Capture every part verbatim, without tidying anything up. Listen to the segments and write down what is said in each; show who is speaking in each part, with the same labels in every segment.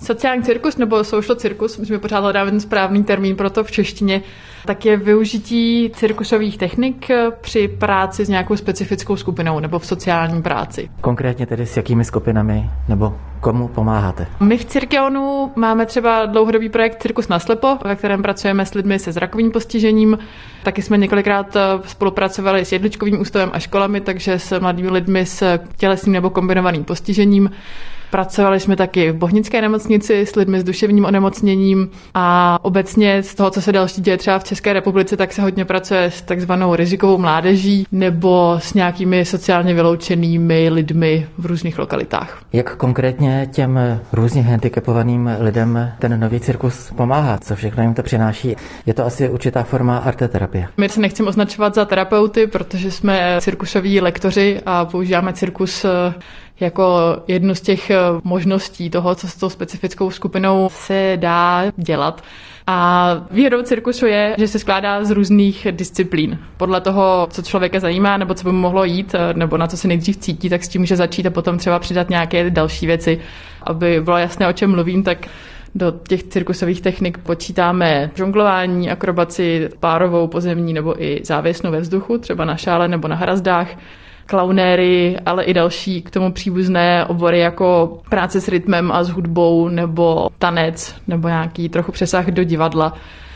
Speaker 1: Sociální cirkus nebo social cirkus, myslím, že pořád hledáme ten správný termín pro to v češtině, tak je využití cirkusových technik při práci s nějakou specifickou skupinou nebo v sociální práci.
Speaker 2: Konkrétně tedy s jakými skupinami nebo komu pomáháte?
Speaker 1: My v Cirkeonu máme třeba dlouhodobý projekt Cirkus naslepo, ve kterém pracujeme s lidmi se zrakovým postižením. Taky jsme několikrát spolupracovali s jedličkovým ústavem a školami, takže s mladými lidmi s tělesným nebo kombinovaným postižením. Pracovali jsme taky v Bohnické nemocnici s lidmi s duševním onemocněním a obecně z toho, co se další děje třeba v České republice, tak se hodně pracuje s takzvanou rizikovou mládeží nebo s nějakými sociálně vyloučenými lidmi v různých lokalitách.
Speaker 2: Jak konkrétně těm různě handicapovaným lidem ten nový cirkus pomáhá? Co všechno jim to přináší? Je to asi určitá forma arteterapie.
Speaker 1: My se nechceme označovat za terapeuty, protože jsme cirkusoví lektoři a používáme cirkus jako jednu z těch možností toho, co s tou specifickou skupinou se dá dělat. A výhodou cirkusu je, že se skládá z různých disciplín. Podle toho, co člověka zajímá, nebo co by mu mohlo jít, nebo na co se nejdřív cítí, tak s tím může začít a potom třeba přidat nějaké další věci. Aby bylo jasné, o čem mluvím, tak do těch cirkusových technik počítáme žonglování, akrobaci, párovou, pozemní nebo i závěsnou ve vzduchu, třeba na šále nebo na hrazdách, klaunéry, ale i další k tomu příbuzné obory jako práce s rytmem a s hudbou nebo tanec nebo nějaký trochu přesah do divadla.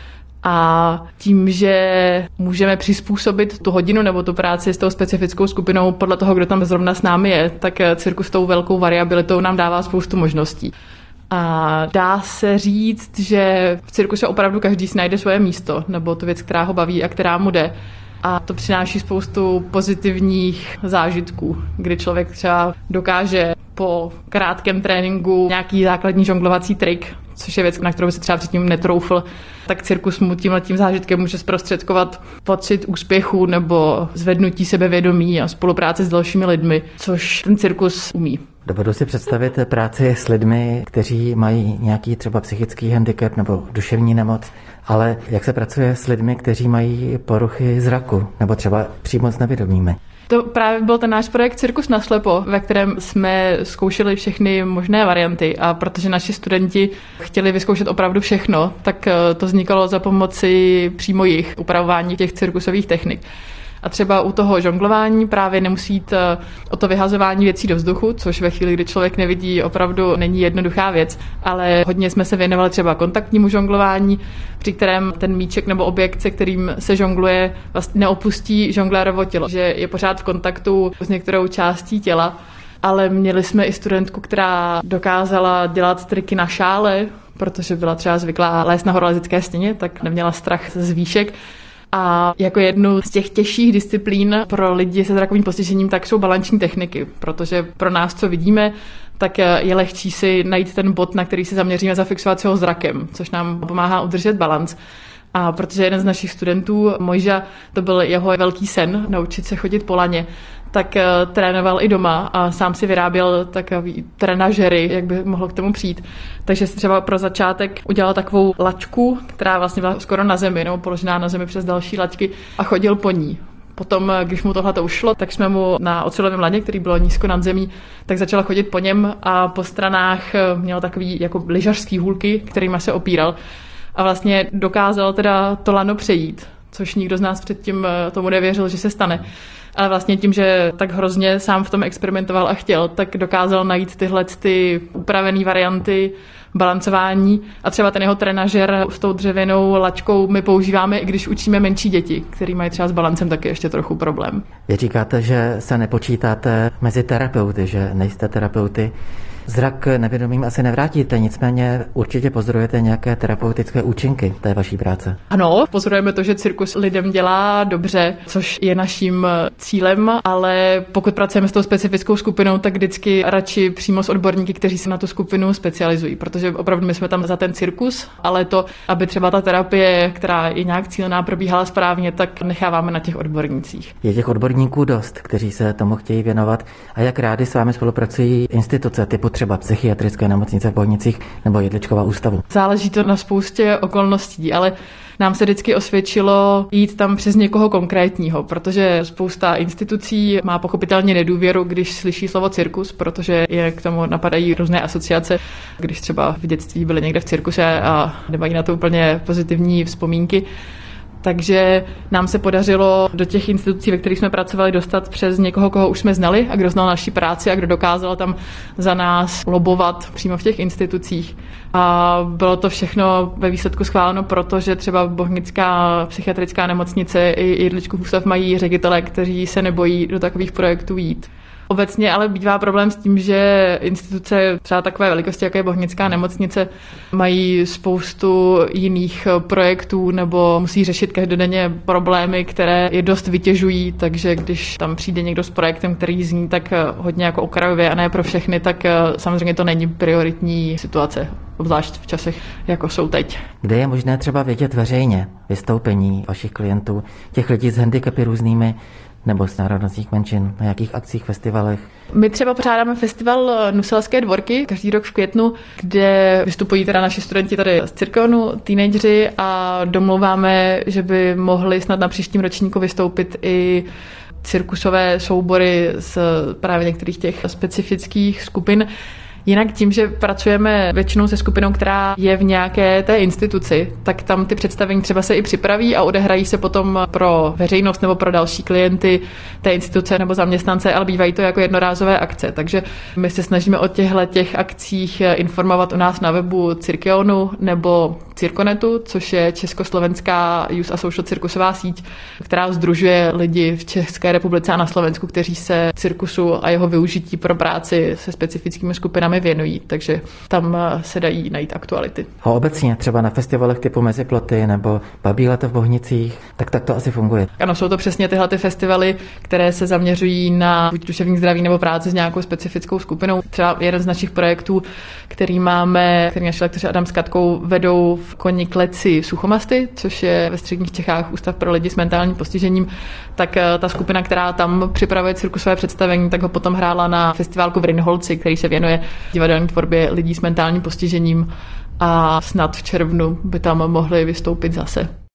Speaker 1: A tím, že můžeme přizpůsobit tu hodinu nebo tu práci s tou specifickou skupinou podle toho, kdo tam zrovna s námi je, tak cirkus s tou velkou variabilitou nám dává spoustu možností. A dá se říct, že v cirkuse opravdu každý si najde svoje místo nebo tu věc, která ho baví a která mu jde. A to přináší spoustu pozitivních zážitků, kdy člověk třeba dokáže po krátkém tréninku nějaký základní žonglovací trik, což je věc, na kterou by se třeba předtím netroufl, tak cirkus mu tímhletím zážitkem může zprostředkovat pocit úspěchu nebo zvednutí sebevědomí a spolupráce s dalšími lidmi, což ten cirkus umí.
Speaker 2: Dovedu si představit práci s lidmi, kteří mají nějaký třeba psychický handicap nebo duševní nemoc, ale jak se pracuje s lidmi, kteří mají poruchy zraku nebo třeba přímo s nevidomými?
Speaker 1: To právě byl ten náš projekt Cirkus naslepo, ve kterém jsme zkoušeli všechny možné varianty a protože naši studenti chtěli vyzkoušet opravdu všechno, tak to vznikalo za pomoci přímo jich upravování těch cirkusových technik. A třeba u toho žonglování právě nemusí jít o to vyhazování věcí do vzduchu, což ve chvíli, kdy člověk nevidí, opravdu není jednoduchá věc, ale hodně jsme se věnovali třeba kontaktnímu žonglování, při kterém ten míček nebo objekt, se kterým se žongluje, vlastně neopustí žonglérovo tělo, že je pořád v kontaktu s některou částí těla, ale měli jsme i studentku, která dokázala dělat triky na šále, protože byla třeba zvyklá lézt na horolezecké stěně, tak neměla strach z výšek. A jako jednu z těch těžších disciplín pro lidi se zrakovým postižením tak jsou balanční techniky, protože pro nás, co vidíme, tak je lehčí si najít ten bod, na který se zaměříme, zafixovat se ho zrakem, což nám pomáhá udržet balanc. A protože jeden z našich studentů, Mojža, to byl jeho velký sen, naučit se chodit po laně, tak trénoval i doma a sám si vyráběl takový trenažery, jak by mohlo k tomu přijít. Takže si třeba pro začátek udělal takovou laťku, která vlastně byla skoro na zemi, nebo položená na zemi přes další laťky a chodil po ní. Potom, když mu tohle to ušlo, tak jsme mu na ocelovém laně, který bylo nízko nad zemí, tak začal chodit po něm a po stranách měl takový jako lyžařský hůlky, kterýma se opíral. A vlastně dokázal teda to lano přejít, což nikdo z nás předtím tomu nevěřil, že se stane. Ale vlastně tím, že tak hrozně sám v tom experimentoval a chtěl, tak dokázal najít tyhle ty upravené varianty balancování a třeba ten jeho trenažer s tou dřevěnou laťkou my používáme, i když učíme menší děti, který mají třeba s balancem taky ještě trochu problém.
Speaker 2: Vy říkáte, že se nepočítáte mezi terapeuty, že nejste terapeuty. Zrak nevědomým asi nevrátíte, nicméně určitě pozorujete nějaké terapeutické účinky té vaší práce.
Speaker 1: Ano, pozorujeme to, že cirkus lidem dělá dobře, což je naším cílem, ale pokud pracujeme s tou specifickou skupinou, tak vždycky radši přímo s odborníky, kteří se na tu skupinu specializují, protože opravdu my jsme tam za ten cirkus, ale to, aby třeba ta terapie, která je nějak cílená, probíhala správně, tak necháváme na těch odbornících.
Speaker 2: Je těch odborníků dost, kteří se tomu chtějí věnovat a jak rádi s vámi spolupracují instituce typu třeba psychiatrické nemocnice v Bohnicích nebo Jedličkova ústavu?
Speaker 1: Záleží to na spoustě okolností, ale nám se vždycky osvědčilo jít tam přes někoho konkrétního, protože spousta institucí má pochopitelně nedůvěru, když slyší slovo cirkus, protože je k tomu napadají různé asociace, když třeba v dětství byli někde v cirkuse a nemají na to úplně pozitivní vzpomínky. Takže nám se podařilo do těch institucí, ve kterých jsme pracovali, dostat přes někoho, koho už jsme znali a kdo znal naši práci a kdo dokázal tam za nás lobovat přímo v těch institucích. A bylo to všechno ve výsledku schváleno, protože třeba Bohnická psychiatrická nemocnice i Jedličkův ústav mají ředitele, kteří se nebojí do takových projektů jít. Obecně ale bývá problém s tím, že instituce třeba takové velikosti, jako je Bohnická nemocnice, mají spoustu jiných projektů nebo musí řešit každodenně problémy, které je dost vytěžují, takže když tam přijde někdo s projektem, který zní tak hodně jako okrajově a ne pro všechny, tak samozřejmě to není prioritní situace, obzvlášť v časech, jako jsou teď.
Speaker 2: Kde je možné třeba vidět veřejně vystoupení vašich klientů, těch lidí s handicapy různými, nebo z národnostních menšin, na jakých akcích, festivalech?
Speaker 1: My třeba pořádáme festival Nuselské dvorky každý rok v květnu, kde vystupují teda naši studenti tady z Cirkonu, teenageři a domlouváme, že by mohli snad na příštím ročníku vystoupit i cirkusové soubory z právě některých těch specifických skupin. Jinak tím, že pracujeme většinou se skupinou, která je v nějaké té instituci, tak tam ty představení třeba se i připraví a odehrají se potom pro veřejnost nebo pro další klienty té instituce nebo zaměstnance, ale bývají to jako jednorázové akce. Takže my se snažíme o těchto těch akcích informovat u nás na webu Cirkeonu nebo Cirkonetu, což je československá Youth a Social cirkusová síť, která sdružuje lidi v České republice a na Slovensku, kteří se cirkusu a jeho využití pro práci se specifickými skupinami věnují, takže tam se dají najít aktuality.
Speaker 2: A obecně třeba na festivalech typu Meziploty nebo Babí léto v Bohnicích, tak tak to asi funguje.
Speaker 1: Ano, jsou to přesně tyhle ty festivaly, které se zaměřují na buď duševní zdraví nebo práci s nějakou specifickou skupinou. Třeba jeden z našich projektů, který máme, který naši lektoři Adam s Katkou vedou v Konikleci Suchomasty, což je ve středních Čechách ústav pro lidi s mentálním postižením, tak ta skupina, která tam připravuje cirkusové představení, tak ho potom hrála na festiválku v Rynholci, který se věnuje divadelní tvorbě lidí s mentálním postižením a snad v červnu by tam mohli vystoupit zase.